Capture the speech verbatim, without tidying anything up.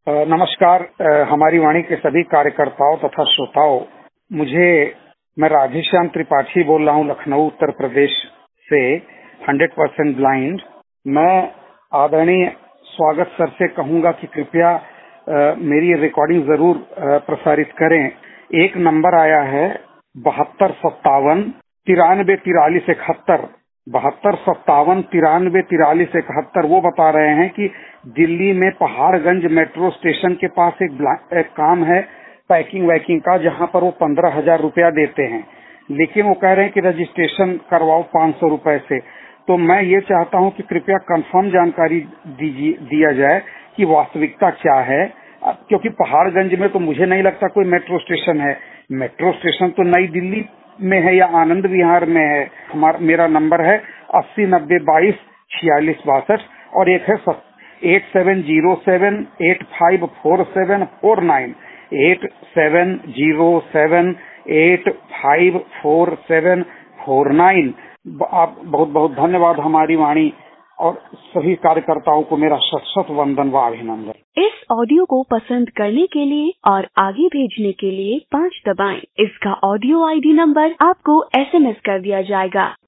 अ, नमस्कार। अ, हमारी वाणी के सभी कार्यकर्ताओं तथा श्रोताओं, मुझे मैं राधेश्याम त्रिपाठी बोल रहा हूँ लखनऊ उत्तर प्रदेश से, हंड्रेड परसेंट ब्लाइंड। मैं आदरणीय स्वागत सर से कहूंगा कि कृपया अ, मेरी रिकॉर्डिंग जरूर अ, प्रसारित करें। एक नंबर आया है बहत्तर सत्तावन तिरानवे तिरालीस इकहत्तर बहत्तर सत्तावन तिरानवे तिरालीस इकहत्तर। वो बता रहे हैं कि दिल्ली में पहाड़गंज मेट्रो स्टेशन के पास एक, एक काम है पैकिंग वैकिंग का, जहां पर वो पंद्रह हजार रुपया देते हैं, लेकिन वो कह रहे हैं कि रजिस्ट्रेशन करवाओ पांच सौ रुपए से। तो मैं ये चाहता हूं कि कृपया कंफर्म जानकारी दीजिए दिया जाए कि वास्तविकता क्या है, क्योंकि पहाड़गंज में तो मुझे नहीं लगता कोई मेट्रो स्टेशन है। मेट्रो स्टेशन तो नई दिल्ली में है या आनंद विहार में है। हमारा मेरा नंबर है अस्सी नब्बे बाईस छियालीस बासठ और एक है eight seven zero seven eight five four seven four nine eight seven zero seven eight five four seven four nine. आप बहुत बहुत धन्यवाद। हमारी वाणी और सभी कार्यकर्ताओं को मेरा शत शत वंदन व अभिनंदन। इस ऑडियो को पसंद करने के लिए और आगे भेजने के लिए पाँच दबाएं। इसका ऑडियो आईडी नंबर आपको एसएमएस कर दिया जाएगा।